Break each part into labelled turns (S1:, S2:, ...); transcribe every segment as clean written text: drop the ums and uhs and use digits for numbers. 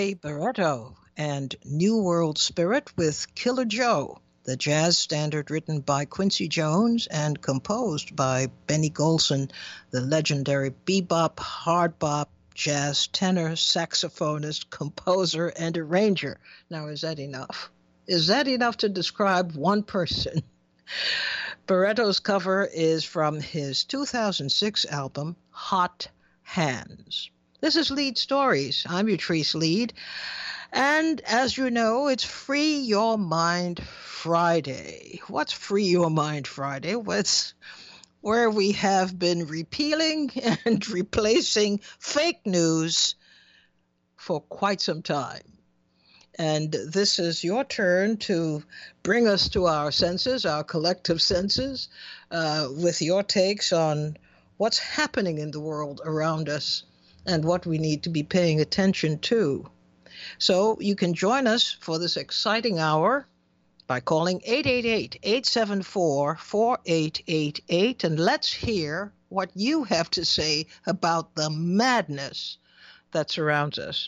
S1: Ray Barretto and New World Spirit with Killer Joe, the jazz standard written by Quincy Jones and composed by Benny Golson, the legendary bebop, hard bop, jazz tenor, saxophonist, composer, and arranger. Now, is that enough? Is that enough to describe one person? Barretto's cover is from his 2006 album, Hot Hands. This is Lead Stories. I'm Utrice Lead. And as you know, it's Free Your Mind Friday. What's Free Your Mind Friday? Well, it's where we have been repealing and replacing fake news for quite some time. And this is your turn to bring us to our senses, our collective senses, with your takes on what's happening in the world around us and what we need to be paying attention to. So you can join us for this exciting hour by calling 888-874-4888, and let's hear what you have to say about the madness that surrounds us.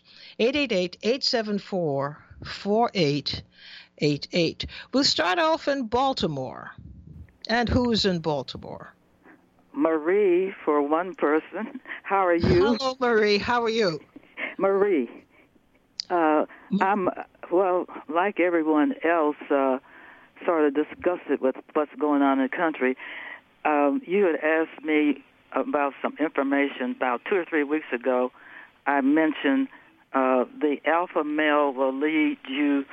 S1: 888-874-4888. We'll start off in Baltimore. And who's in Baltimore?
S2: Marie, for one person. How are you?
S1: Hello, Marie. How are you?
S2: Marie. I'm, well, like everyone else, sort of disgusted with what's going on in the country. You had asked me about some information about 2 or 3 weeks ago. I mentioned the alpha male will lead you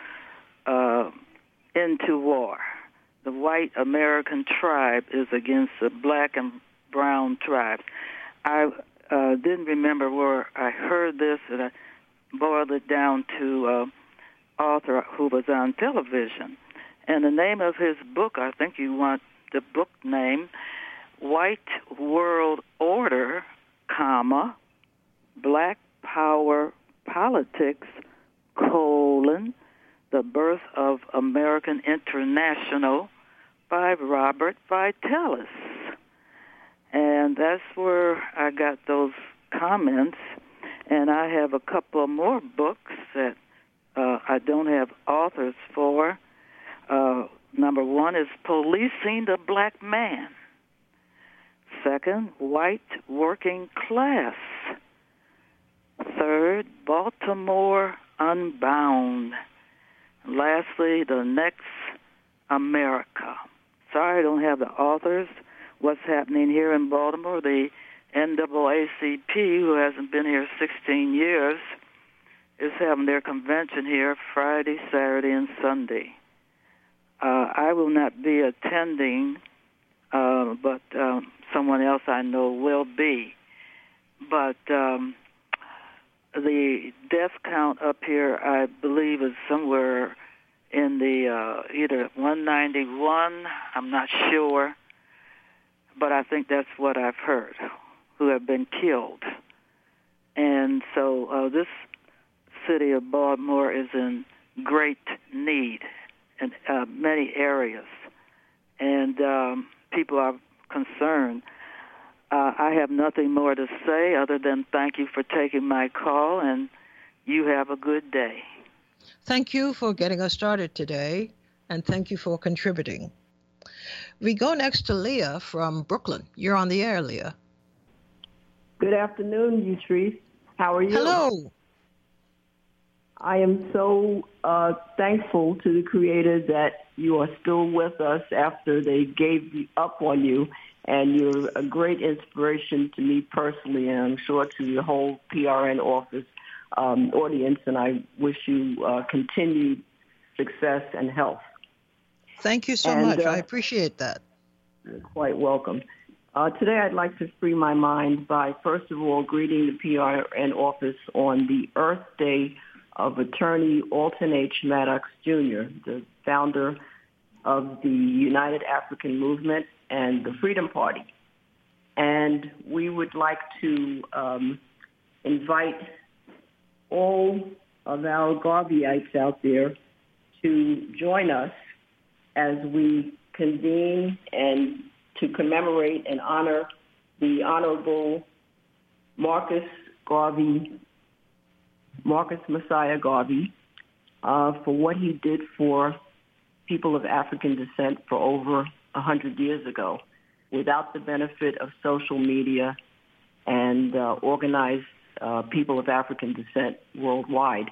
S2: into war. The white American tribe is against the black and brown tribes. I didn't remember where I heard this, and I boiled it down to author who was on television. And the name of his book, I think you want the book name, White World Order, comma, Black Power Politics, colon, The Birth of American International by Robert Vitalis. And that's where I got those comments. And I have a couple of more books that I don't have authors for. Number one is Policing the Black Man. Second, White Working Class. Third, Baltimore Unbound. Lastly, The Next America. Sorry I don't have the authors. What's happening here in Baltimore, the NAACP, who hasn't been here 16 years, is having their convention here Friday, Saturday, and Sunday. I will not be attending, but someone else I know will be. But the death count up here, I believe, is somewhere in the either 191, I'm not sure, but I think that's what I've heard, who have been killed. And so this city of Baltimore is in great need in many areas, and people are concerned. I have nothing more to say other than thank you for taking my call, and you have a good day.
S1: Thank you for getting us started today, and thank you for contributing. We go next to Leah from Brooklyn. You're on the air, Leah.
S3: Good afternoon, Utrice. How are you?
S1: Hello.
S3: I am so thankful to the Creator that you are still with us after they gave up on you, and you're a great inspiration to me personally, and I'm sure to the whole PRN office audience, and I wish you continued success and health.
S1: Thank you so much. I appreciate that.
S3: You're quite welcome. Today I'd like to free my mind by, first of all, greeting the PRN office on the Earth Day of Attorney Alton H. Maddox, Jr., the founder of the United African Movement and the Freedom Party. And we would like to invite all of our Garveyites out there to join us as we convene and to commemorate and honor the Honorable Marcus Garvey Marcus Messiah Garvey for what he did for people of African descent for over 100 years ago without the benefit of social media and organized people of African descent worldwide.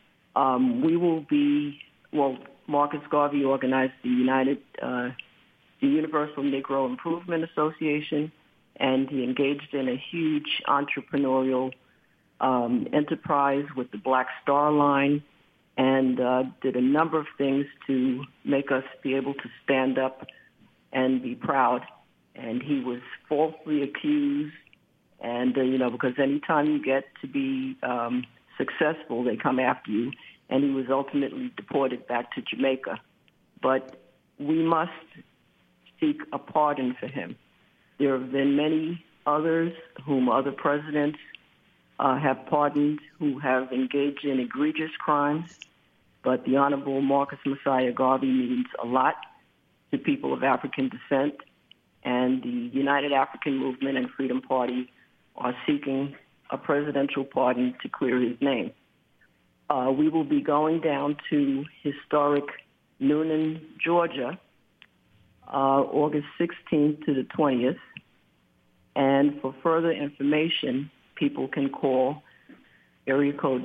S3: Marcus Garvey organized the Universal Negro Improvement Association, and he engaged in a huge entrepreneurial enterprise with the Black Star Line, and did a number of things to make us be able to stand up and be proud. And he was falsely accused, and because anytime you get to be successful, they come after you. And he was ultimately deported back to Jamaica. But we must seek a pardon for him. There have been many others whom other presidents have pardoned who have engaged in egregious crimes, but the Honorable Marcus Messiah Garvey means a lot to people of African descent, and the United African Movement and Freedom Party are seeking a presidential pardon to clear his name. We will be going down to historic Noonan, Georgia, August 16th to the 20th. And for further information, people can call area code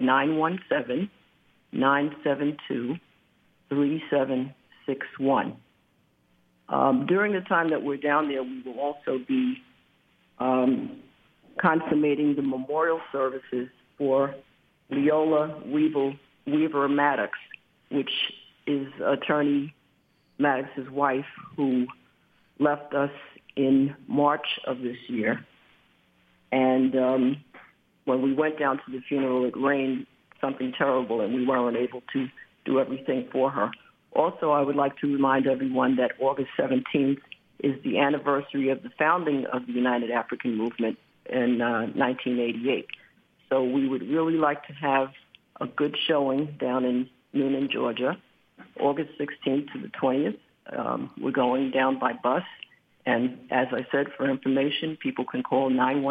S3: 917-972-3761. During the time that we're down there, we will also be consummating the memorial services for Leola Weaver Maddox, which is Attorney Maddox's wife, who left us in March of this year. And when we went down to the funeral, it rained something terrible, and we weren't able to do everything for her. Also, I would like to remind everyone that August 17th is the anniversary of the founding of the United African Movement in 1988. So we would really like to have a good showing down in Noonan, Georgia, August 16th to the 20th. We're going down by bus. And as I said, for information, people can call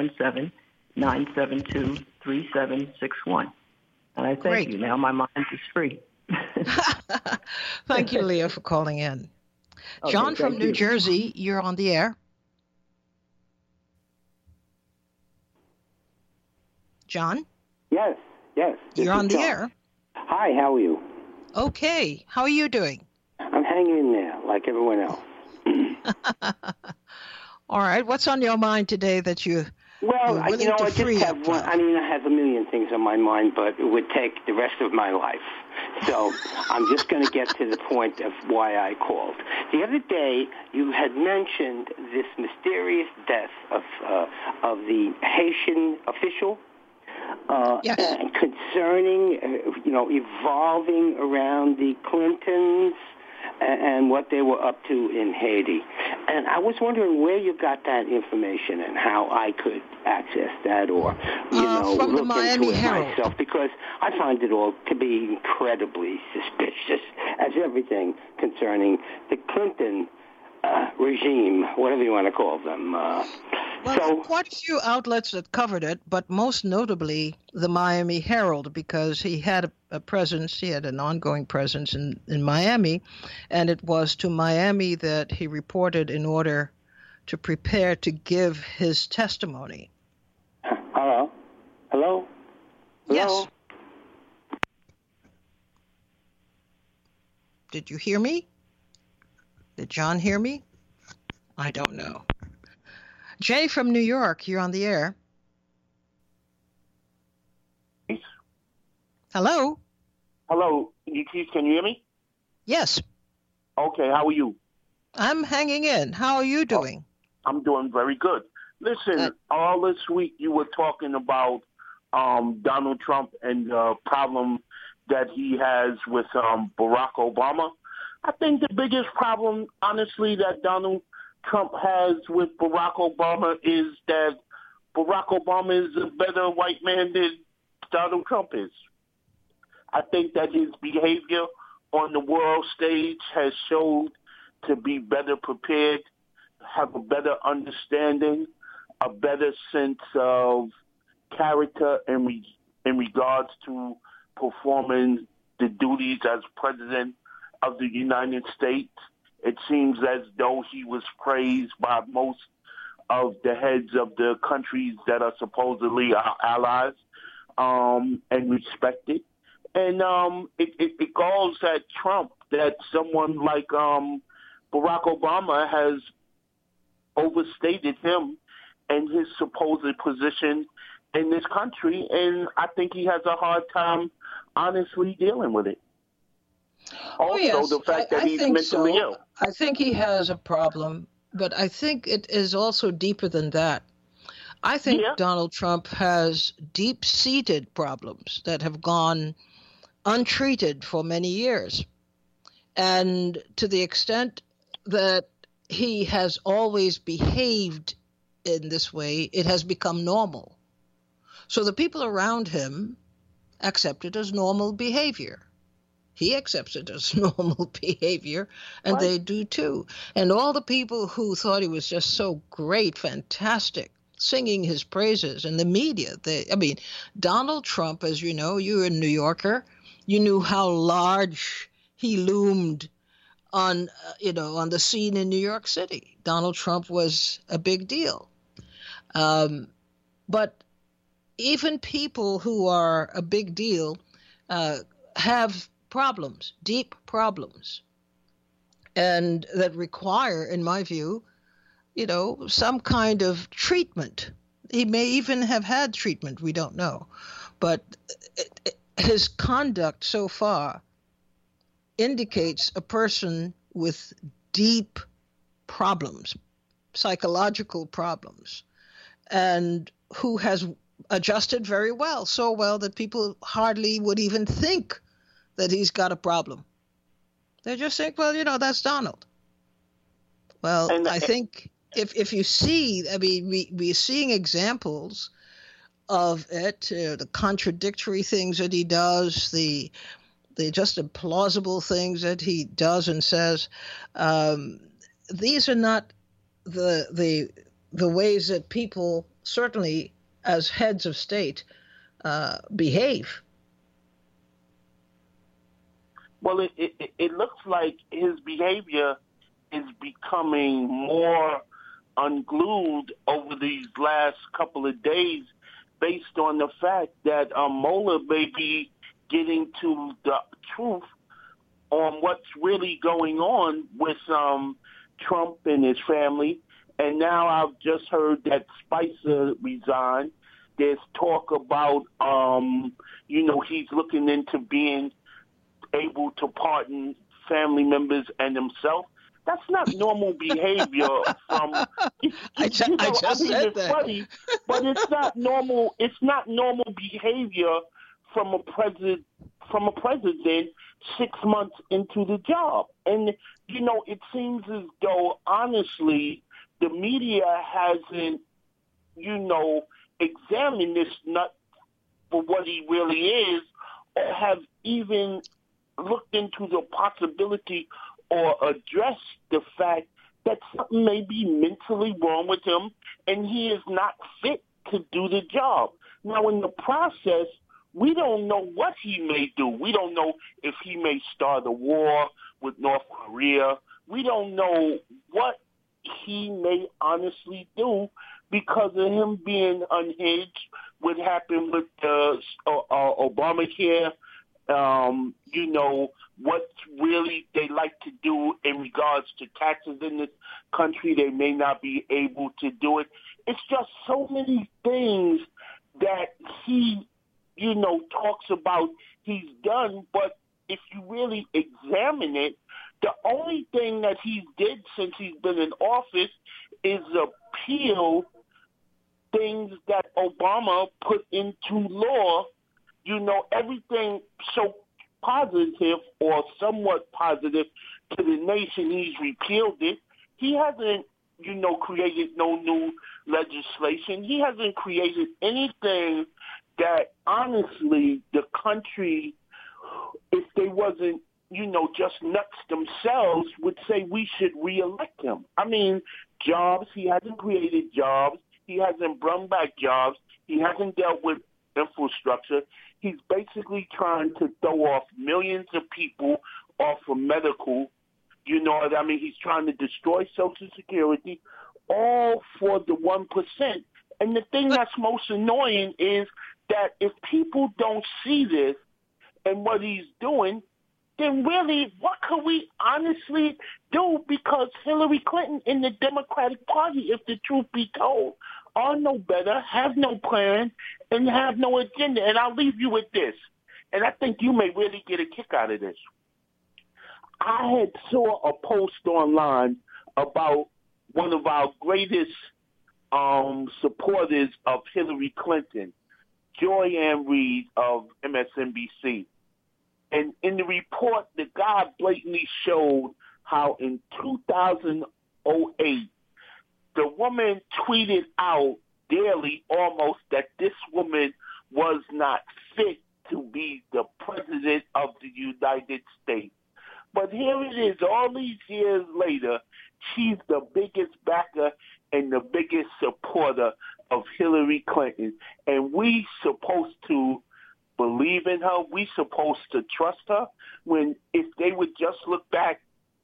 S3: 917-972-3761. And I thank you. Now my mind is free.
S1: Thank you, Leah, for calling in. Okay, John from New Jersey, you're on the air. John?
S4: Yes.
S1: You're on the air.
S4: Hi, how are you?
S1: Okay. How are you doing?
S4: I'm hanging in there like everyone else.
S1: All right. What's on your mind today that you're
S4: Well, I just have one.
S1: From?
S4: I have a million things on my mind, but it would take the rest of my life. So I'm just going to get to the point of why I called. The other day, you had mentioned this mysterious death of the Haitian official.
S1: Yes.
S4: Concerning, evolving around the Clintons and what they were up to in Haiti. And I was wondering where you got that information and how I could access that or,
S1: from
S4: look
S1: the Miami
S4: into it
S1: Herald.
S4: myself, because I find it all to be incredibly suspicious, as everything concerning the Clinton regime, whatever you want to call them.
S1: There are quite a few outlets that covered it, but most notably the Miami Herald, because he had a presence, he had an ongoing presence in Miami, and it was to Miami that he reported in order to prepare to give his testimony.
S4: Hello?
S1: Yes. Did you hear me? Did John hear me? I don't know. Jay from New York, you're on the air. Hello?
S5: Hello, Keith, can you hear me?
S1: Yes.
S5: Okay, how are you?
S1: I'm hanging in. How are you doing?
S5: I'm doing very good. Listen, all this week you were talking about Donald Trump and the problem that he has with Barack Obama. I think the biggest problem, honestly, that Donald Trump has with Barack Obama is that Barack Obama is a better white man than Donald Trump is. I think that his behavior on the world stage has showed to be better prepared, have a better understanding, a better sense of character in regards to performing the duties as president of the United States. It seems as though he was praised by most of the heads of the countries that are supposedly our allies, and respected. And it goes at Trump that someone like Barack Obama has overstated him and his supposed position in this country, and I think he has a hard time honestly dealing with it. Also,
S1: yes,
S5: the fact that he's mentally ill.
S1: I think he has a problem, but I think it is also deeper than that. I think Donald Trump has deep-seated problems that have gone untreated for many years. And to the extent that he has always behaved in this way, it has become normal. So the people around him accept it as normal behavior. He accepts it as normal behavior, and they do too. And all the people who thought he was just so great, fantastic, singing his praises in the media. Donald Trump, as you know, you're a New Yorker, you knew how large he loomed on the scene in New York City. Donald Trump was a big deal. But even people who are a big deal have problems, deep problems, and that require, in my view, some kind of treatment. He may even have had treatment, we don't know. But his conduct so far indicates a person with deep problems, psychological problems, and who has adjusted very well, so well that people hardly would even think that he's got a problem. They just think, well, that's Donald. Well, I think if you see, we're seeing examples of it, the contradictory things that he does, the just implausible things that he does and says. These are not the ways that people, certainly as heads of state, behave.
S5: Well, it looks like his behavior is becoming more unglued over these last couple of days based on the fact that Mueller may be getting to the truth on what's really going on with Trump and his family. And now I've just heard that Spicer resigned. There's talk about, he's looking into being able to pardon family members and himself. That's not normal behavior from.
S1: I just said
S5: it's
S1: that.
S5: Funny, but it's not normal. It's not normal behavior from a president. 6 months into the job, and it seems as though honestly the media hasn't, examined this nut for what he really is, or have even looked into the possibility or addressed the fact that something may be mentally wrong with him and he is not fit to do the job. Now, in the process, we don't know what he may do. We don't know if he may start a war with North Korea. We don't know what he may honestly do because of him being unhinged. What happened with Obamacare, what really they like to do in regards to taxes in this country. They may not be able to do it. It's just so many things that he, talks about he's done. But if you really examine it, the only thing that he did since he's been in office is appeal things that Obama put into law. Everything so positive or somewhat positive to the nation, he's repealed it. He hasn't, created no new legislation. He hasn't created anything that honestly the country, if they wasn't, just nuts themselves, would say we should reelect him. I mean, jobs, he hasn't created jobs. He hasn't brought back jobs. He hasn't dealt with infrastructure. He's basically trying to throw off millions of people off of medical. You know what I mean? He's trying to destroy Social Security, all for the 1%. And the thing that's most annoying is that if people don't see this and what he's doing, then really, what could we honestly do? Because Hillary Clinton in the Democratic Party, if the truth be told, are no better, have no plan, and have no agenda. And I'll leave you with this, and I think you may really get a kick out of this. I had saw a post online about one of our greatest supporters of Hillary Clinton, Joy Ann Reid of MSNBC. And in the report, the guy blatantly showed how in 2008, the woman tweeted out daily almost that this woman was not fit to be the president of the United States. But here it is, all these years later, she's the biggest backer and the biggest supporter of Hillary Clinton. And we supposed to believe in her. We supposed to trust her when if they would just look back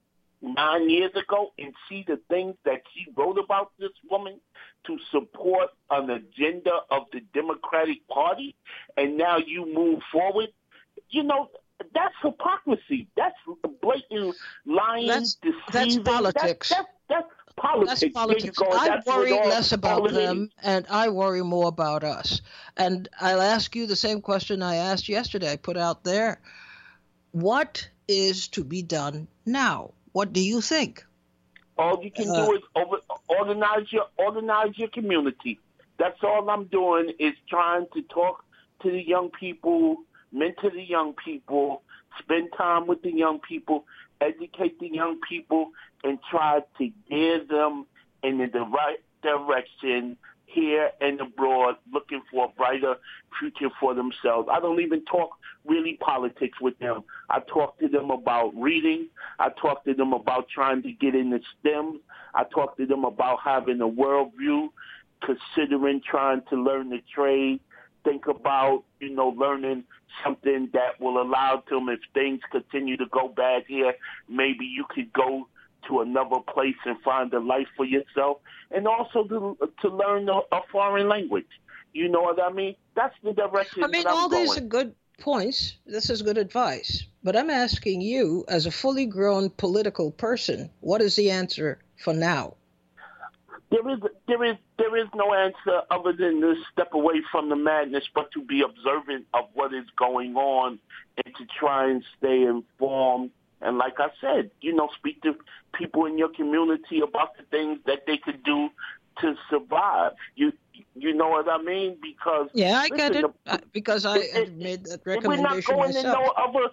S5: 9 years ago and see the things that she wrote about this woman to support an agenda of the Democratic Party, and now you move forward, you know, that's hypocrisy. That's blatant lying, deceiving.
S1: That's politics.
S5: That's politics.
S1: That's politics. I worry less about them, and I worry more about us. And I'll ask you the same question I asked yesterday. I put out there, what is to be done now? What do you think?
S5: All you can do is organize your community. That's all I'm doing is trying to talk to the young people, mentor the young people, spend time with the young people, educate the young people, and try to gear them in the right direction here and abroad, looking for a brighter future for themselves. I don't even talk really politics with them. I talk to them about reading. I talk to them about trying to get into STEM. I talk to them about having a worldview, considering trying to learn the trade. Think about, learning something that will allow them, if things continue to go bad here, maybe you could go to another place and find a life for yourself, and also to learn a foreign language. You know what I mean? That's the direction that I'm
S1: all
S5: going.
S1: these are good points. This is good advice. But I'm asking you, as a fully grown political person, what is the answer for now?
S5: There is no answer other than to step away from the madness, but to be observant of what is going on and to try and stay informed. And like I said, speak to people in your community about the things that they could do to survive. You know what I mean? Because
S1: I get it. Because I made that recommendation myself.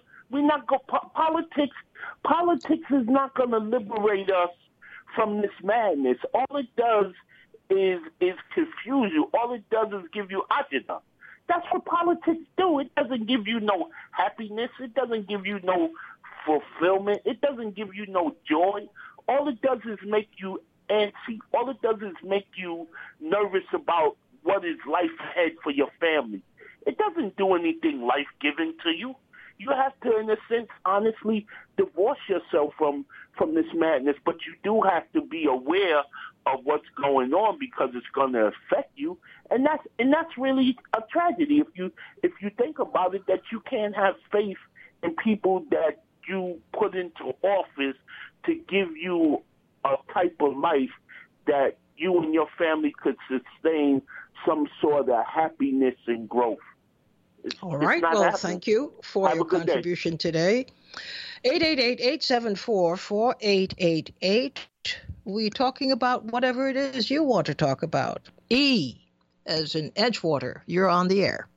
S5: Politics is not going to liberate us from this madness. All it does is confuse you. All it does is give you agita. That's what politics do. It doesn't give you no happiness. It doesn't give you no fulfillment. It doesn't give you no joy. All it does is make you antsy. All it does is make you nervous about what is life ahead for your family. It doesn't do anything life-giving to you. You have to, in a sense, honestly divorce yourself from this madness, but you do have to be aware of what's going on because it's going to affect you, and that's really a tragedy if you think about it, that you can't have faith in people that you put into office to give you a type of life that you and your family could sustain some sort of happiness and growth.
S1: All right. Well, happening. Thank you for your contribution today. 888-874-4888. We're talking about whatever it is you want to talk about. E, as in Edgewater. You're on the air.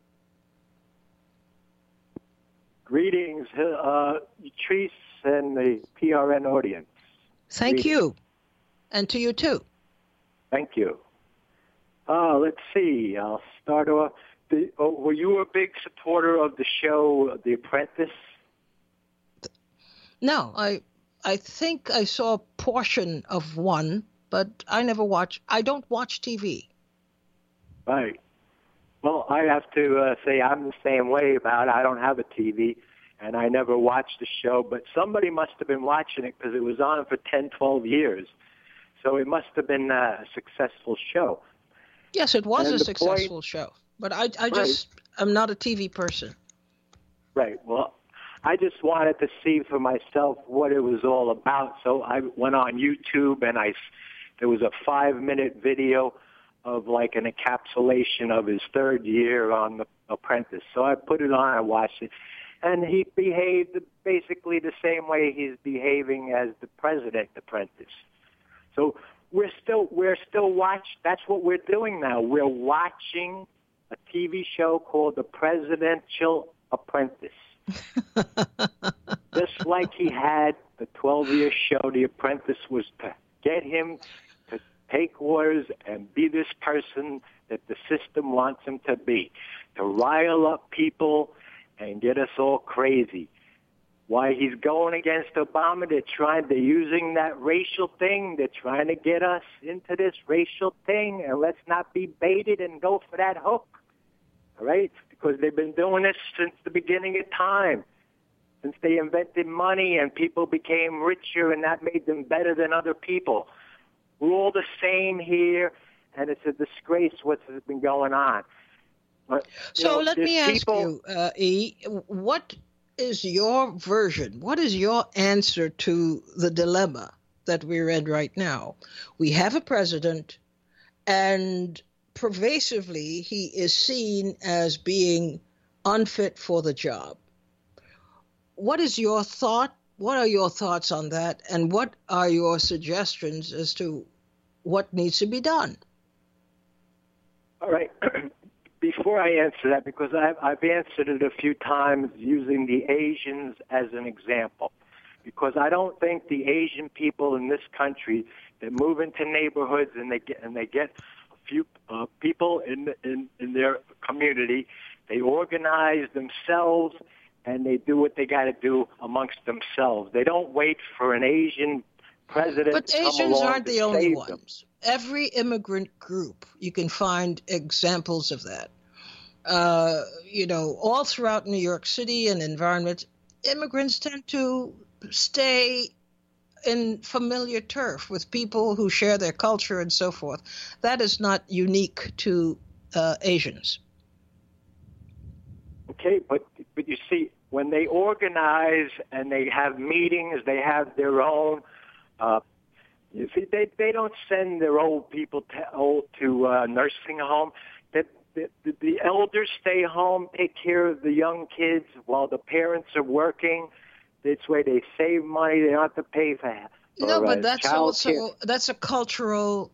S6: Greetings, Treese and the PRN audience.
S1: Thank you. And to you, too.
S6: Thank you. Let's see. I'll start off. Were you a big supporter of the show The Apprentice?
S1: No, I think I saw a portion of one, but I never watch. I don't watch TV.
S6: Right. Well, I have to say I'm the same way about it. I don't have a TV, and I never watched the show, but somebody must have been watching it because it was on for 10, 12 years. So it must have been a successful show.
S1: Yes, it was a successful show, but I'm not a TV person.
S6: Right. Well, I just wanted to see for myself what it was all about. So I went on YouTube, and there was a 5-minute video of like an encapsulation of his third year on The Apprentice. So I put it on, I watched it, and he behaved basically the same way he's behaving as the President Apprentice. So we're still watching. That's what we're doing now. We're watching a TV show called The Presidential Apprentice. Just like he had the 12-year show, The Apprentice was to get him to take orders and be this person that the system wants him to be, to rile up people and get us all crazy. Why he's going against Obama, they're using that racial thing. They're trying to get us into this racial thing, and let's not be baited and go for that hook. All right? Because they've been doing this since the beginning of time, since they invented money and people became richer and that made them better than other people. We're all the same here, and it's a disgrace what's been going on. But,
S1: so let me ask you, E, what is your version? What is your answer to the dilemma that we're in right now? We have a president, and pervasively he is seen as being unfit for the job. What is your thought? What are your thoughts on that? And what are your suggestions as to what needs to be done?
S6: All right. Before I answer that, because I've answered it a few times using the Asians as an example, because I don't think the Asian people in this country that move into neighborhoods and they get a few people in their community, they organize themselves and they do what they got to do amongst themselves. They don't wait for an Asian president.
S1: But
S6: to come
S1: Asians
S6: along
S1: aren't
S6: to
S1: the only
S6: save
S1: ones.
S6: them.
S1: Every immigrant group, you can find examples of that. All throughout New York City and environments, immigrants tend to stay in familiar turf with people who share their culture and so forth. That is not unique to Asians.
S6: Okay, but you see, when they organize and they have meetings, they have their own. You see, they don't send their old people to nursing home. The elders stay home, take care of the young kids while the parents are working. This way, they save money. They don't have to pay for
S1: but that's also
S6: care.
S1: That's a cultural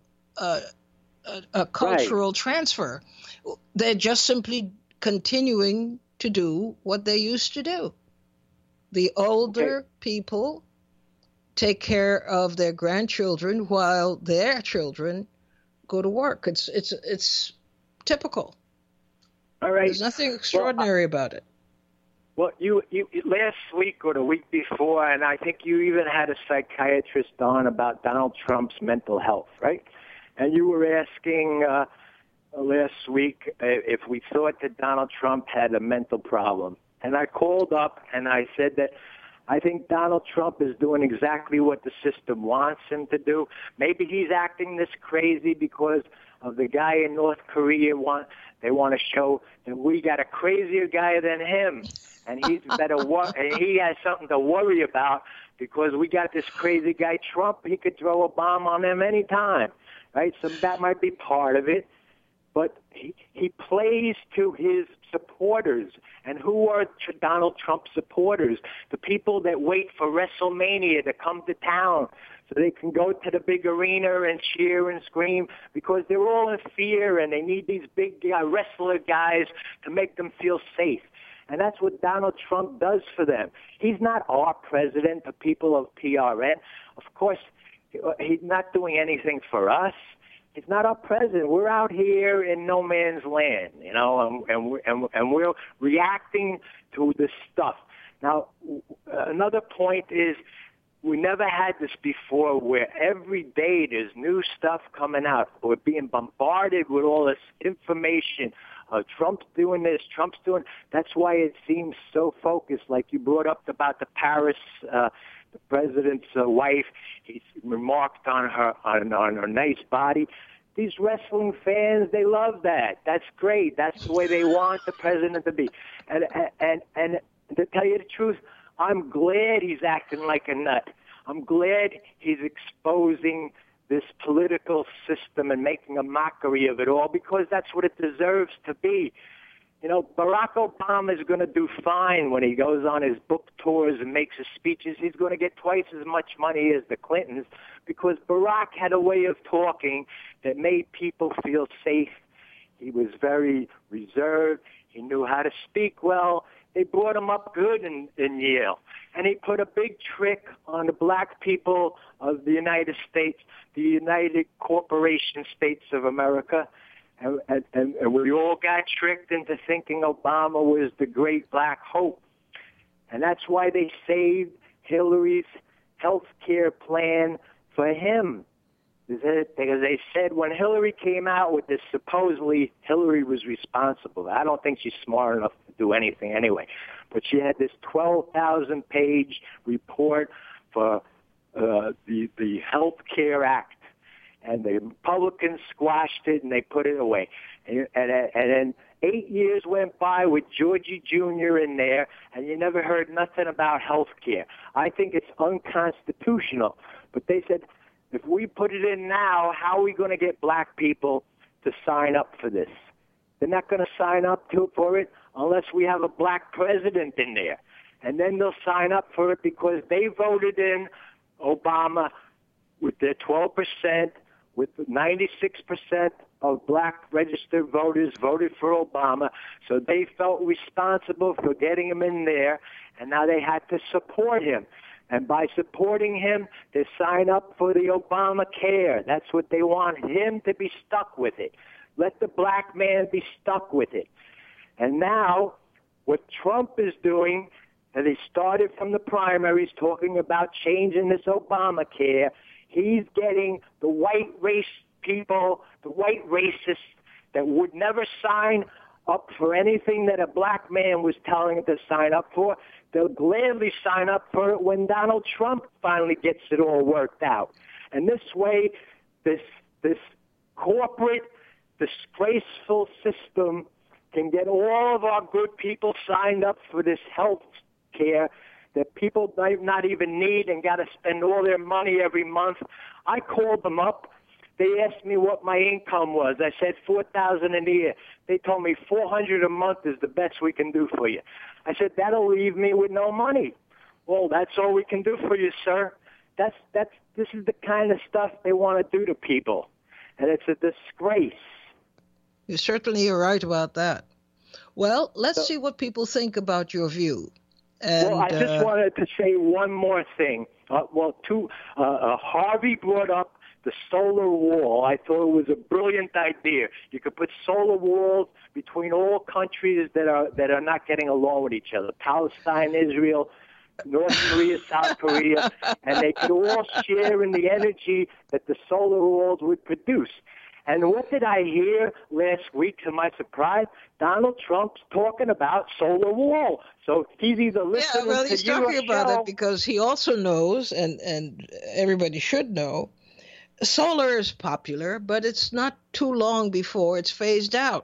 S1: transfer. They're just simply continuing to do what they used to do. The older people take care of their grandchildren while their children go to work. It's typical.
S6: All right.
S1: There's nothing extraordinary about it.
S6: Well, you last week or the week before, and I think you even had a psychiatrist on about Donald Trump's mental health, right? And you were asking last week if we thought that Donald Trump had a mental problem. And I called up and I said that I think Donald Trump is doing exactly what the system wants him to do. Maybe he's acting this crazy because of the guy in North Korea. They want to show that we got a crazier guy than him, and he's and he has something to worry about because we got this crazy guy Trump. He could throw a bomb on him anytime, right? So that might be part of it. But he plays to his supporters. And who are Donald Trump's supporters? The people that wait for WrestleMania to come to town so they can go to the big arena and cheer and scream because they're all in fear and they need these big wrestler guys to make them feel safe. And that's what Donald Trump does for them. He's not our president, the people of PRN. Of course, he's not doing anything for us. He's not our president. We're out here in no man's land, and we're reacting to this stuff. Now, another point is we never had this before where every day there's new stuff coming out. We're being bombarded with all this information Trump's doing this, Trump's doing. That's why it seems so focused. Like you brought up about the Paris, the president's wife. He remarked on her nice body. These wrestling fans, they love that. That's great. That's the way they want the president to be. And to tell you the truth, I'm glad he's acting like a nut. I'm glad he's exposing this political system and making a mockery of it all, because that's what it deserves to be. You know, Barack Obama is going to do fine when he goes on his book tours and makes his speeches. He's going to get twice as much money as the Clintons, because Barack had a way of talking that made people feel safe. He was very reserved. He knew how to speak well. They brought him up good in Yale. And he put a big trick on the black people of the United States, the United Corporation States of America. And we all got tricked into thinking Obama was the great black hope. And that's why they saved Hillary's health care plan for him. Because they said when Hillary came out with this, supposedly Hillary was responsible. I don't think she's smart enough to do anything anyway. But she had this 12,000-page report for the Health Care Act. And the Republicans squashed it, and they put it away. And then 8 years went by with Georgie Jr. in there, and you never heard nothing about health care. I think it's unconstitutional. But they said, if we put it in now, how are we going to get black people to sign up for this? They're not going to sign up for it unless we have a black president in there. And then they'll sign up for it because they voted in Obama with their 12%, with 96% of black registered voters voted for Obama. So they felt responsible for getting him in there, and now they had to support him. And by supporting him, they sign up for the Obamacare. That's what they want, him to be stuck with it. Let the black man be stuck with it. And now what Trump is doing, and he started from the primaries talking about changing this Obamacare, he's getting the white race people, the white racists that would never sign up for anything that a black man was telling them to sign up for. They'll gladly sign up for it when Donald Trump finally gets it all worked out. And this way, this corporate, disgraceful system can get all of our good people signed up for this health care that people might not even need and got to spend all their money every month. I called them up. They asked me what my income was. I said $4,000 a year. They told me $400 a month is the best we can do for you. I said, that'll leave me with no money. Well, that's all we can do for you, sir. This is the kind of stuff they want to do to people, and it's a disgrace.
S1: You certainly are right about that. Well, let's see what people think about your view. And,
S6: I just wanted to say one more thing. Harvey brought up the solar wall. I thought it was a brilliant idea. You could put solar walls between all countries that are not getting along with each other. Palestine, Israel, North Korea, South Korea, and they could all share in the energy that the solar walls would produce. And what did I hear last week, to my surprise? Donald Trump's talking about solar wall. So he's either listening to you or
S1: he's talking about it because he also knows, and everybody should know, solar is popular, but it's not too long before it's phased out.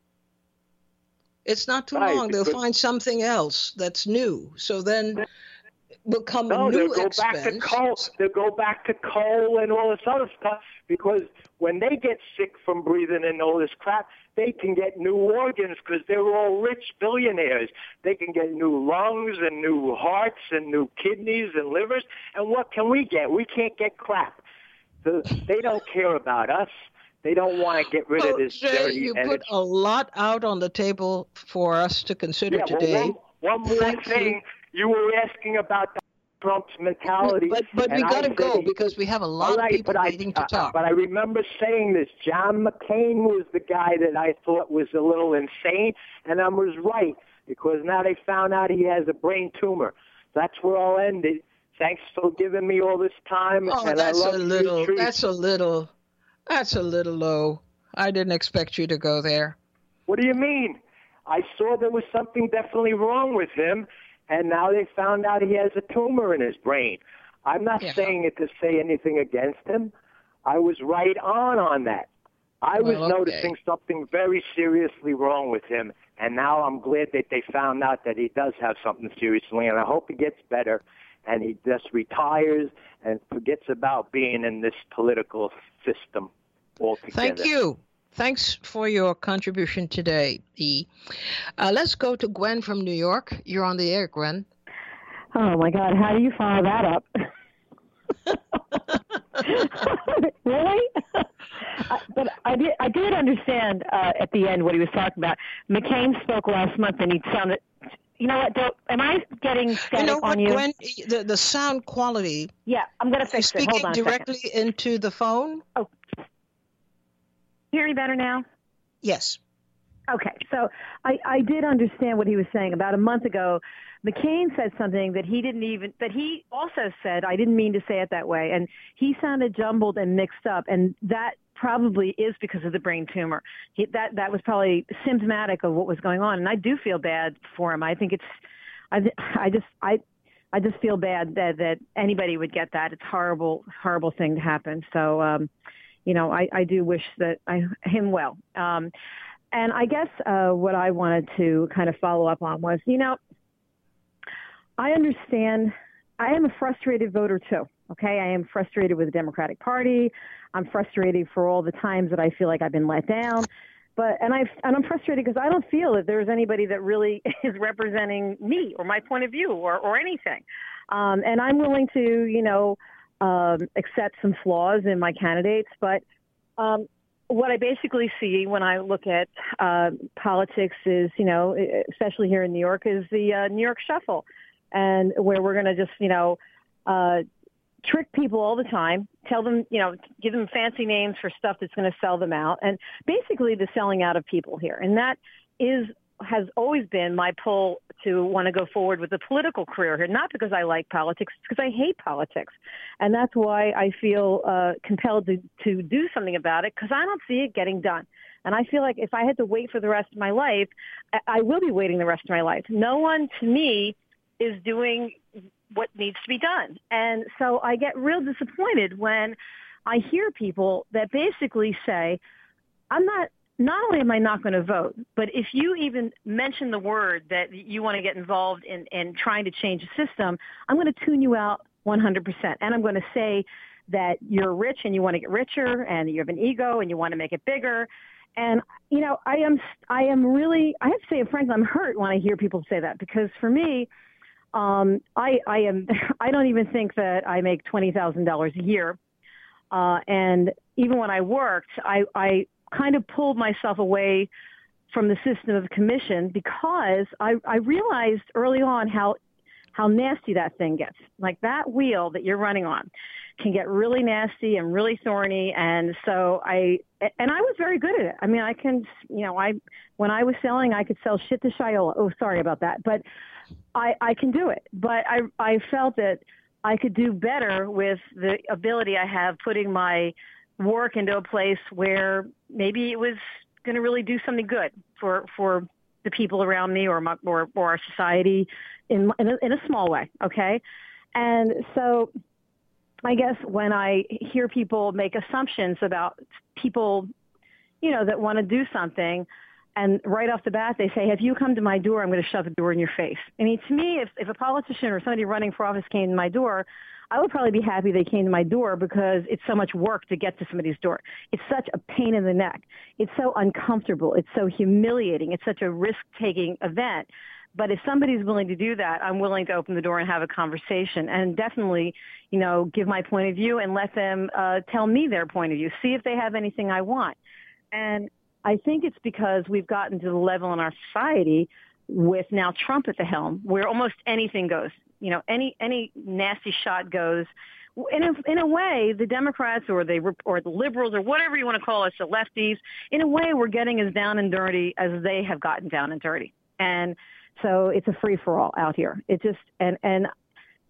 S1: It's not too long. They'll find something else that's new. So then will come a new expense.
S6: They'll go back to coal and all this other stuff, because when they get sick from breathing in all this crap, they can get new organs because they're all rich billionaires. They can get new lungs and new hearts and new kidneys and livers. And what can we get? We can't get crap. They don't care about us. They don't want to get rid of this dirty
S1: you
S6: energy.
S1: Put a lot out on the table for us to consider today.
S6: One more thing. You were asking about Trump's mentality.
S1: But we got to go because we have a lot of people waiting to talk.
S6: But I remember saying this. John McCain was the guy that I thought was a little insane, and I was right, because now they found out he has a brain tumor. That's where I'll end it. Thanks for giving me all this time.
S1: Oh,
S6: and
S1: that's
S6: I love
S1: that's a little low. I didn't expect you to go there.
S6: What do you mean? I saw there was something definitely wrong with him, and now they found out he has a tumor in his brain. I'm not saying it to say anything against him. I was right on that. I was noticing something very seriously wrong with him, and now I'm glad that they found out that he does have something seriously, and I hope he gets better and he just retires and forgets about being in this political system altogether.
S1: Thank you. Thanks for your contribution today, E. Let's go to Gwen from New York. You're on the air, Gwen.
S7: Oh, my God. How do you follow that up? Really? But I did understand at the end what he was talking about. McCain spoke last month, and he sounded. You know what? Am I getting static on you?
S1: Gwen, the sound quality.
S7: Yeah, I'm going to fix it. Hold on a
S1: Speaking directly into the phone.
S7: Oh, hear me better now?
S1: Yes.
S7: Okay, so I did understand what he was saying. About a month ago, McCain said something that he also said, I didn't mean to say it that way, and he sounded jumbled and mixed up, and that probably is because of the brain tumor. That was probably symptomatic of what was going on, and I do feel bad for him. I think I just feel bad that anybody would get that. It's a horrible thing to happen. So, I do wish him well. And I guess what I wanted to kind of follow up on was, I understand. I am a frustrated voter too. Okay, I am frustrated with the Democratic Party. I'm frustrated for all the times that I feel like I've been let down. And I'm frustrated because I don't feel that there's anybody that really is representing me or my point of view or anything. And I'm willing to, accept some flaws in my candidates. But what I basically see when I look at politics is, especially here in New York, is the New York Shuffle, and where we're going to just, trick people all the time, tell them, give them fancy names for stuff that's going to sell them out, and basically the selling out of people here. And that has always been my pull to want to go forward with a political career here, not because I like politics, it's because I hate politics. And that's why I feel compelled to do something about it, because I don't see it getting done. And I feel like if I had to wait for the rest of my life, I will be waiting the rest of my life. No one, to me, is doing what needs to be done. And so I get real disappointed when I hear people that basically say, not only am I not going to vote, but if you even mention the word that you want to get involved in trying to change the system, I'm going to tune you out 100%. And I'm going to say that you're rich and you want to get richer and you have an ego and you want to make it bigger. And, I am really, I have to say, frankly, I'm hurt when I hear people say that, because for me, I don't even think that I make $20,000 a year. And even when I worked, I kind of pulled myself away from the system of commission because I realized early on how nasty that thing gets. Like that wheel that you're running on can get really nasty and really thorny. And so I was very good at it. I mean, when I was selling, I could sell shit to Shiola. Oh, sorry about that. But I can do it. But I felt that I could do better with the ability I have putting my work into a place where maybe it was going to really do something good for the people around me or our society in a small way. Okay. And so I guess when I hear people make assumptions about people, that want to do something, and right off the bat, they say, if you come to my door, I'm going to shove the door in your face. I mean, to me, if a politician or somebody running for office came to my door, I would probably be happy they came to my door, because it's so much work to get to somebody's door. It's such a pain in the neck. It's so uncomfortable. It's so humiliating. It's such a risk-taking event. But if somebody's willing to do that, I'm willing to open the door and have a conversation and definitely, give my point of view and let them tell me their point of view, see if they have anything I want. And I think it's because we've gotten to the level in our society with now Trump at the helm where almost anything goes. Any nasty shot goes. In a way, the Democrats or the liberals or whatever you want to call us, the lefties, in a way, we're getting as down and dirty as they have gotten down and dirty. And so it's a free for all out here. It just and it's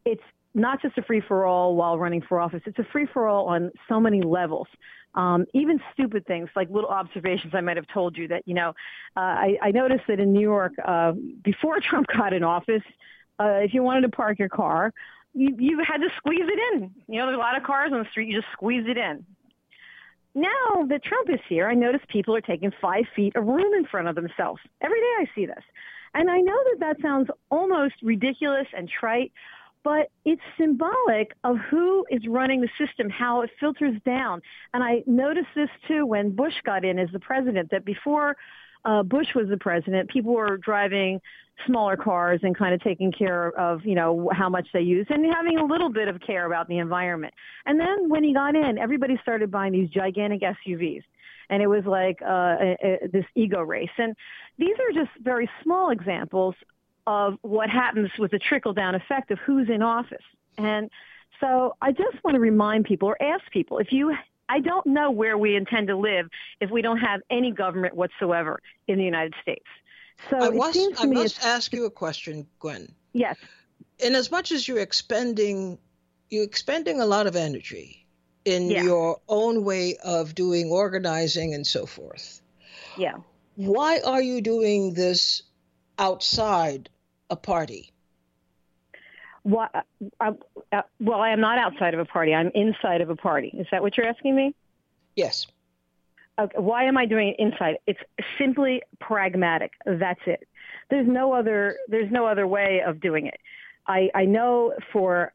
S7: not just a free-for-all while running for office. It's a free-for-all on so many levels. Even stupid things like little observations I might have told you that, I noticed that in New York, before Trump got in office, if you wanted to park your car, you had to squeeze it in. There's a lot of cars on the street. You just squeeze it in. Now that Trump is here, I notice people are taking 5 feet of room in front of themselves. Every day I see this. And I know that sounds almost ridiculous and trite, but it's symbolic of who is running the system, how it filters down. And I noticed this, too, when Bush got in as the president, that before Bush was the president, people were driving smaller cars and kind of taking care of, how much they use and having a little bit of care about the environment. And then when he got in, everybody started buying these gigantic SUVs. And it was like this ego race. And these are just very small examples of what happens with the trickle-down effect of who's in office. And so I just want to remind people or ask people, I don't know where we intend to live if we don't have any government whatsoever in the United States. So
S1: I must ask you a question, Gwen.
S7: Yes.
S1: In as much as you're expending a lot of energy in your own way of doing organizing and so forth.
S7: Yeah.
S1: Why are you doing this outside a party?
S7: Well, I am not outside of a party. I'm inside of a party. Is that what you're asking me?
S1: Yes.
S7: Okay. Why am I doing it inside? It's simply pragmatic. That's it. There's no other way of doing it. I know for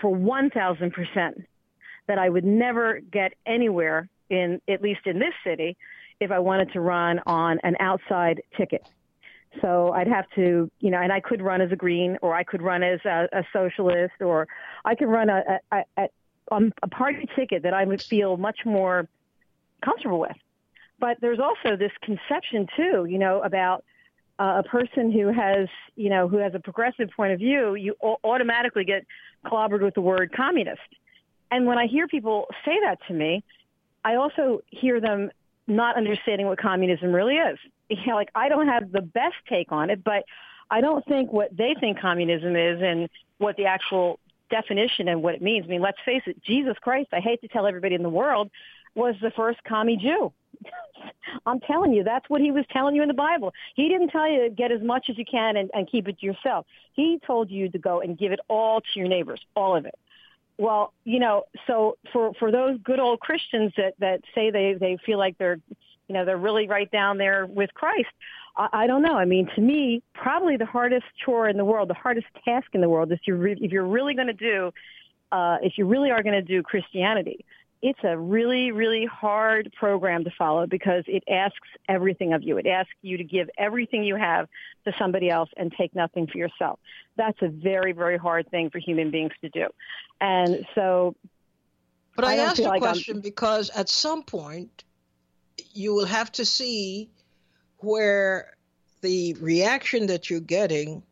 S7: 1,000% that I would never get anywhere at least in this city, if I wanted to run on an outside ticket. So I'd have to, and I could run as a Green, or I could run as a socialist, or I could run on a party ticket that I would feel much more comfortable with. But there's also this conception too, about a person who has a progressive point of view. You automatically get clobbered with the word communist. And when I hear people say that to me, I also hear them not understanding what communism really is. I don't have the best take on it, but I don't think what they think communism is and what the actual definition and what it means. I mean, let's face it, Jesus Christ, I hate to tell everybody in the world, was the first commie Jew. I'm telling you, that's what he was telling you in the Bible. He didn't tell you to get as much as you can and keep it to yourself. He told you to go and give it all to your neighbors, all of it. Well, so for those good old Christians that say they feel like they're really right down there with Christ, I don't know. I mean, to me, probably the hardest chore in the world, the hardest task in the world is if you really are going to do Christianity, it's a really, really hard program to follow because it asks everything of you. It asks you to give everything you have to somebody else and take nothing for yourself. That's a very, very hard thing for human beings to do. And so...
S1: But I asked a question because at some point you will have to see where the reaction that you're getting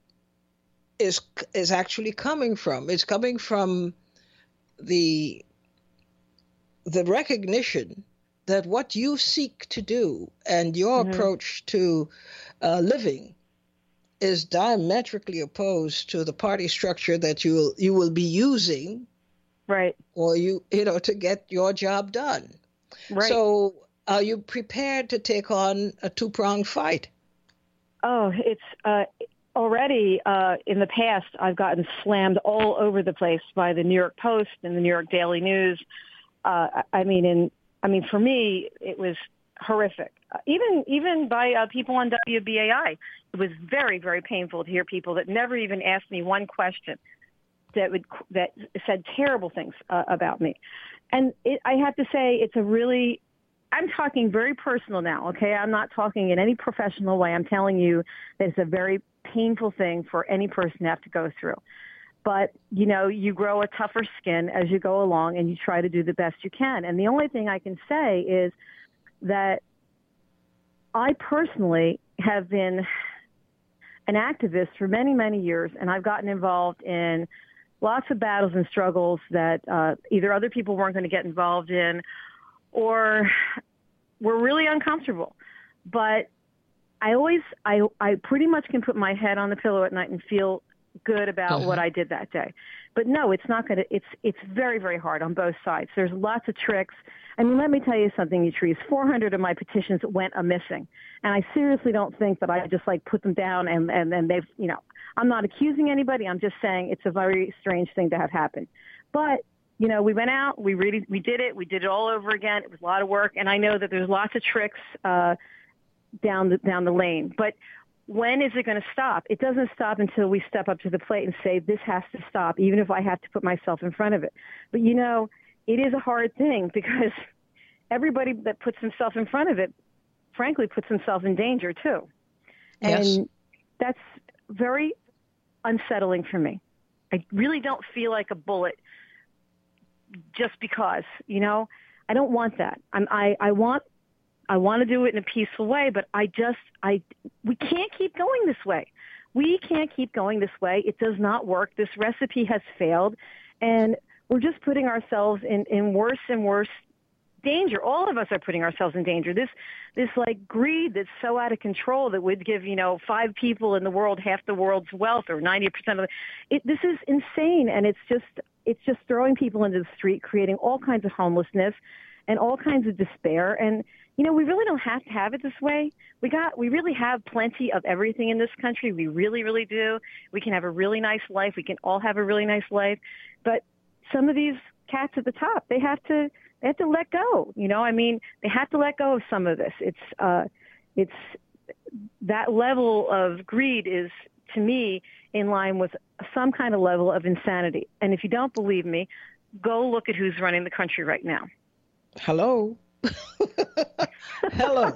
S1: is actually coming from. It's coming from the recognition that what you seek to do and your approach to living is diametrically opposed to the party structure that you will be using,
S7: right? Or
S1: to get your job done.
S7: Right.
S1: So, are you prepared to take on a two-pronged fight?
S7: Oh, it's already in the past. I've gotten slammed all over the place by the New York Post and the New York Daily News. For me, it was horrific. Even by people on WBAI, it was very, very painful to hear people that never even asked me one question that said terrible things about me. And I have to say, I'm talking very personal now, okay? I'm not talking in any professional way. I'm telling you that it's a very painful thing for any person to have to go through. But, you grow a tougher skin as you go along and you try to do the best you can. And the only thing I can say is that I personally have been an activist for many, many years, and I've gotten involved in lots of battles and struggles that either other people weren't going to get involved in or were really uncomfortable. But I pretty much can put my head on the pillow at night and feel good about what I did that day. But no, it's not going to, it's very, very hard on both sides. There's lots of tricks. I mean, let me tell you something, Yatrice. 400 of my petitions went a-missing. And I seriously don't think that I just like put them down and then they've, you know, I'm not accusing anybody. I'm just saying it's a very strange thing to have happened. But, you know, we went out, we did it all over again. It was a lot of work. And I know that there's lots of tricks down the lane. But when is it going to stop? It doesn't stop until we step up to the plate and say, this has to stop, even if I have to put myself in front of it. But, you know, it is a hard thing because everybody that puts himself in front of it, frankly, puts himself in danger, too.
S1: Yes.
S7: And that's very unsettling for me. I really don't feel like a bullet just because, you know, I don't want that. I want to do it in a peaceful way, but we can't keep going this way. We can't keep going this way. It does not work. This recipe has failed, and we're just putting ourselves in worse and worse danger. All of us are putting ourselves in danger. This like greed that's so out of control that would give, you know, 5 people in the world half the world's wealth or 90% of it. This is insane, and it's just throwing people into the street, creating all kinds of homelessness and all kinds of despair. And you know, we really don't have to have it this way. We really have plenty of everything in this country. We really, really do. We can have a really nice life. We can all have a really nice life. But some of these cats at the top, they have to let go. You know, I mean, they have to let go of some of this. It's that level of greed is, to me, in line with some kind of level of insanity. And if you don't believe me, go look at who's running the country right now.
S1: Hello. Hello.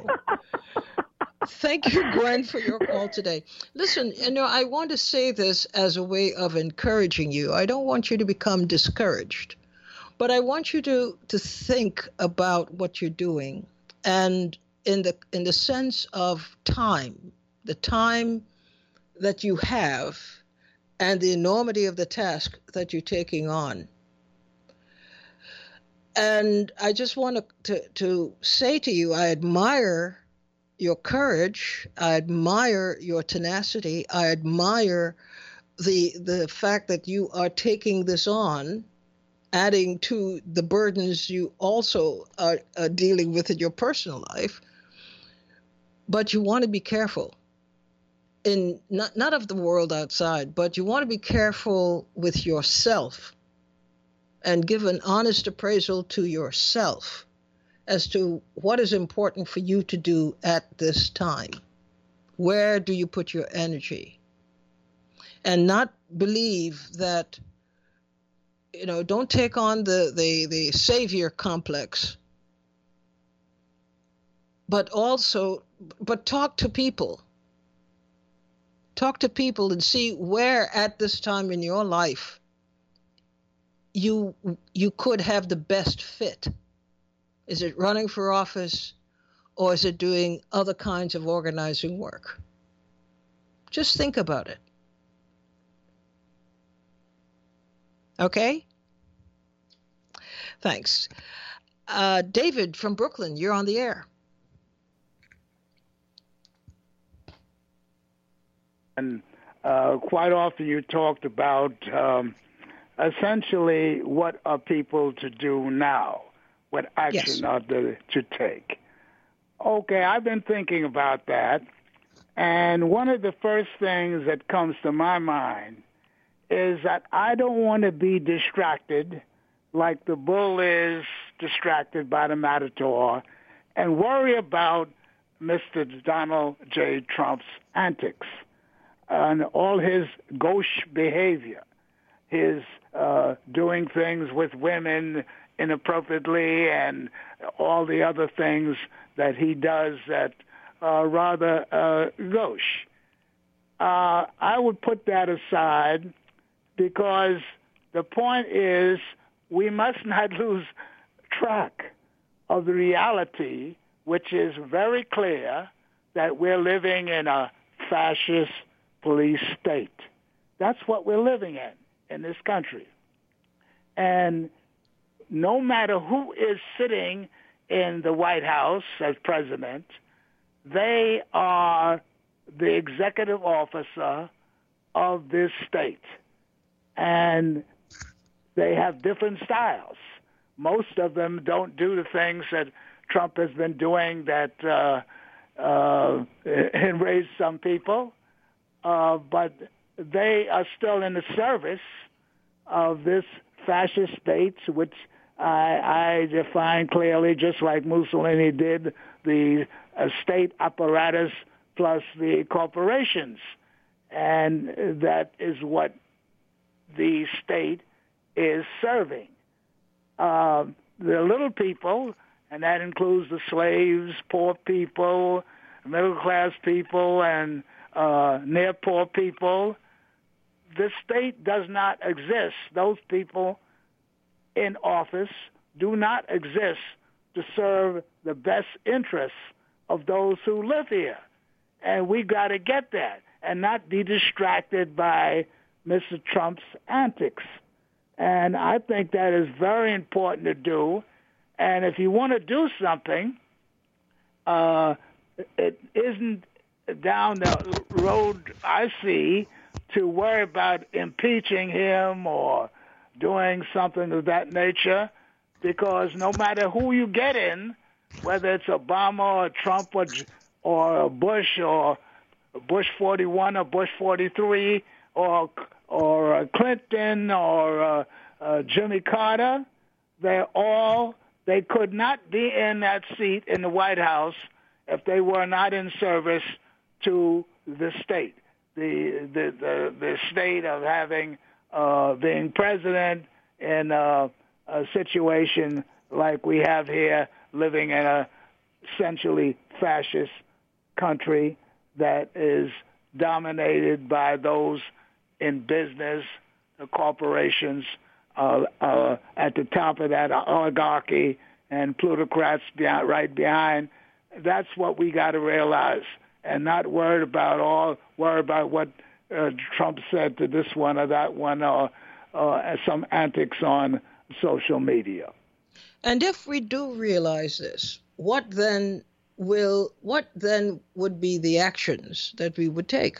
S1: Thank you, Gwen, for your call today. Listen, you know, I want to say this as a way of encouraging you. I don't want you to become discouraged, but I want you to think about what you're doing, and in the sense of time, the time that you have, and the enormity of the task that you're taking on. And I just want to say to you, I admire your courage. I admire your tenacity. I admire the fact that you are taking this on, adding to the burdens you also are dealing with in your personal life. But you want to be careful in not of the world outside, but you want to be careful with yourself. And give an honest appraisal to yourself as to what is important for you to do at this time. Where do you put your energy? And not believe that, you know, don't take on the savior complex, but talk to people. Talk to people and see where at this time in your life you could have the best fit. Is it running for office, or is it doing other kinds of organizing work? Just think about it. Okay? Thanks. David from Brooklyn, you're on the air.
S8: And quite often you talked about essentially what are people to do now, what action are they to take. Okay, I've been thinking about that, and one of the first things that comes to my mind is that I don't want to be distracted like the bull is distracted by the matador and worry about Mr. Donald J. Trump's antics and all his gauche behavior, his doing things with women inappropriately and all the other things that he does that are rather gauche. I would put that aside because the point is we must not lose track of the reality, which is very clear that we're living in a fascist police state. That's what we're living in this country. And no matter who is sitting in the White House as president, they are the executive officer of this state. And they have different styles. Most of them don't do the things that Trump has been doing that enraged some people, but they are still in the service of this fascist state, which I define clearly, just like Mussolini did, the state apparatus plus the corporations. And that is what the state is serving. The little people, and that includes the slaves, poor people, middle-class people, and near-poor people. The state does not exist. Those people in office do not exist to serve the best interests of those who live here. And we got to get that and not be distracted by Mr. Trump's antics. And I think that is very important to do. And if you want to do something, it isn't down the road I see to worry about impeaching him or doing something of that nature, because no matter who you get in, whether it's Obama or Trump or Bush or Bush 41 or Bush 43 or Clinton or Jimmy Carter, they could not be in that seat in the White House if they were not in service to the state, the state of having being president in a situation like we have here, living in a essentially fascist country that is dominated by those in business, the corporations at the top of that oligarchy, and plutocrats right behind. That's what we got to realize, and not worry about what Trump said to this one or that one, or some antics on social media.
S1: And if we do realize this, what then would be the actions that we would take?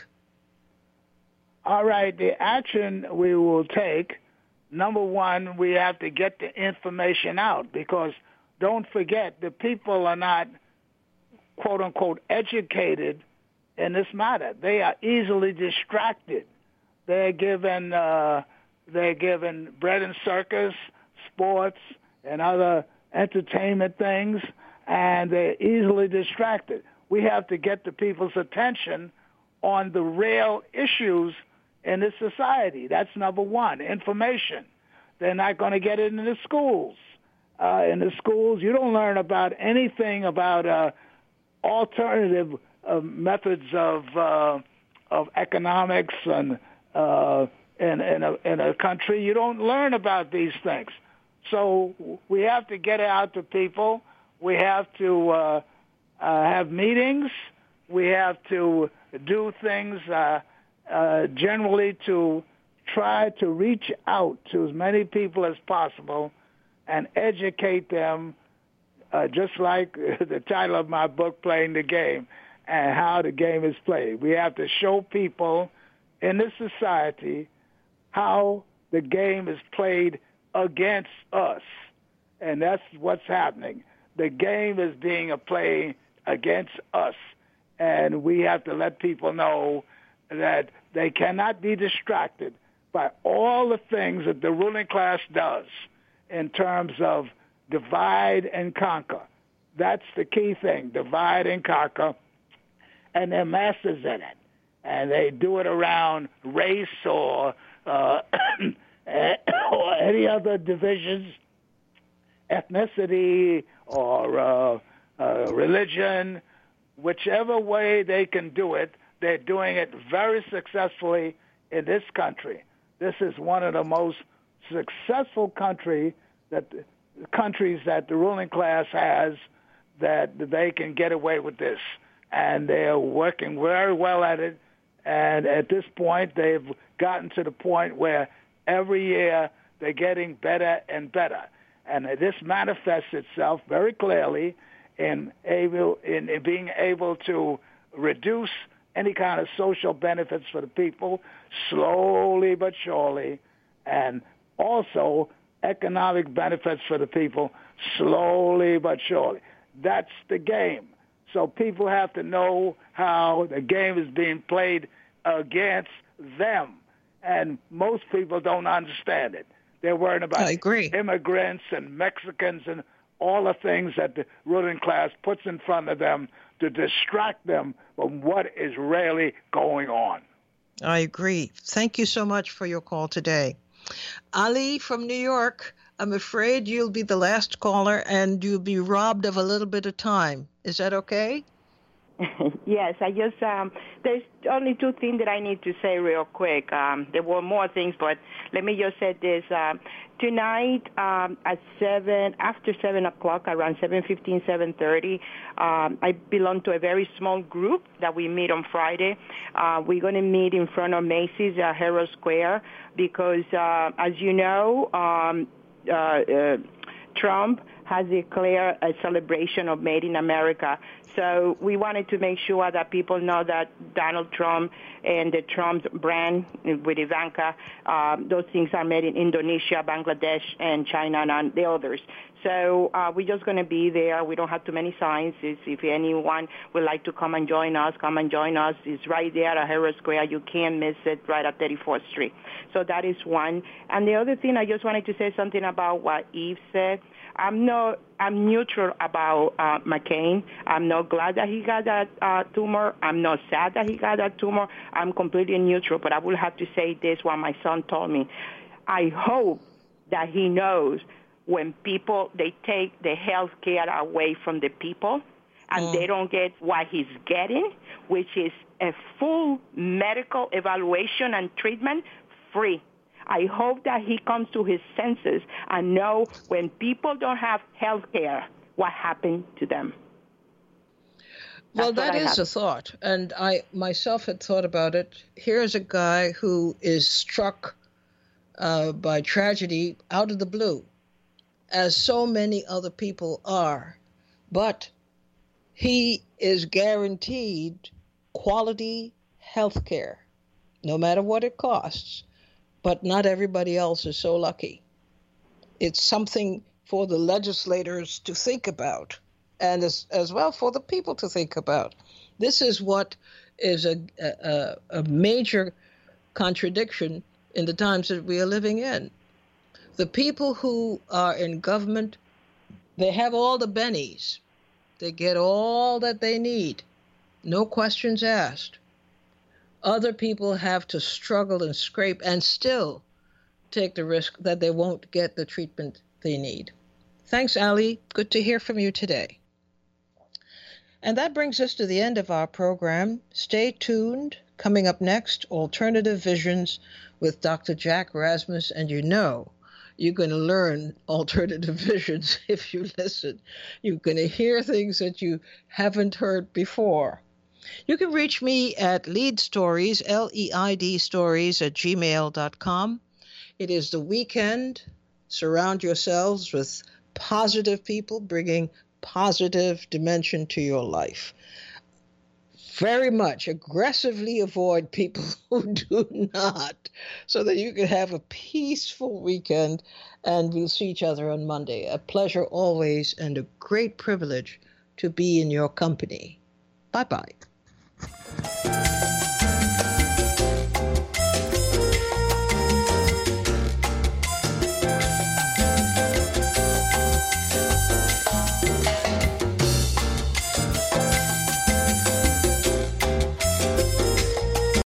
S8: All right, the action we will take, number one, we have to get the information out, because don't forget, the people are not, quote unquote, educated in this matter. They are easily distracted. They're given bread and circus, sports, and other entertainment things, and they're easily distracted. We have to get the people's attention on the real issues in this society. That's number one, information. They're not going to get it in the schools. In the schools, you don't learn about anything about alternative methods of economics and in a country. You don't learn about these things. So we have to get it out to people. We have to have meetings. We have to do things generally to try to reach out to as many people as possible and educate them, just like the title of my book, Playing the Game, and how the game is played. We have to show people in this society how the game is played against us. And that's what's happening. The game is being played against us. And we have to let people know that they cannot be distracted by all the things that the ruling class does in terms of divide and conquer. That's the key thing, divide and conquer. And they're masters in it. And they do it around race or any other divisions, ethnicity or religion. Whichever way they can do it, they're doing it very successfully in this country. This is one of the most successful countries that the ruling class has, that they can get away with this. And they're working very well at it. And at this point, they've gotten to the point where every year they're getting better and better. And this manifests itself very clearly in being able to reduce any kind of social benefits for the people, slowly but surely, and also economic benefits for the people, slowly but surely. That's the game. So people have to know how the game is being played against them. And most people don't understand it. They're worried about immigrants and Mexicans and all the things that the ruling class puts in front of them to distract them from what is really going on.
S1: I agree. Thank you so much for your call today. Ali from New York, I'm afraid you'll be the last caller and you'll be robbed of a little bit of time. Is that okay?
S9: Yes, I just, there's only two things that I need to say real quick. There were more things, but let me just say this. Tonight at 7, after 7 o'clock, around 7:15, 7:30, I belong to a very small group that we meet on Friday. We're going to meet in front of Macy's at Herald Square because, as you know, Trump has declared a celebration of Made in America. So we wanted to make sure that people know that Donald Trump and the Trump brand with Ivanka, those things are made in Indonesia, Bangladesh, and China, and the others. So we're just going to be there. We don't have too many signs. If anyone would like to come and join us, come and join us. It's right there at Herald Square. You can't miss it, right at 34th Street. So that is one. And the other thing, I just wanted to say something about what Eve said. I'm neutral about McCain. I'm not glad that he got that tumor. I'm not sad that he got that tumor. I'm completely neutral. But I will have to say this, what my son told me. I hope that he knows when people, they take the health care away from the people and they don't get what he's getting, which is a full medical evaluation and treatment free. I hope that he comes to his senses and know when people don't have health care, what happened to them.
S1: Well, that is a thought, and I myself had thought about it. Here's a guy who is struck by tragedy out of the blue, as so many other people are, but he is guaranteed quality health care, no matter what it costs. But not everybody else is so lucky. It's something for the legislators to think about, and as well for the people to think about. This is what is a major contradiction in the times that we are living in. The people who are in government, they have all the bennies. They get all that they need, no questions asked. Other people have to struggle and scrape and still take the risk that they won't get the treatment they need. Thanks, Ali. Good to hear from you today. And that brings us to the end of our program. Stay tuned. Coming up next, Alternative Visions with Dr. Jack Rasmus. And you know you're going to learn alternative visions if you listen. You're going to hear things that you haven't heard before. You can reach me at leadstories, LEID stories @gmail.com. It is the weekend. Surround yourselves with positive people, bringing positive dimension to your life. Very much aggressively avoid people who do not, so that you can have a peaceful weekend, and we'll see each other on Monday. A pleasure always and a great privilege to be in your company. Bye-bye.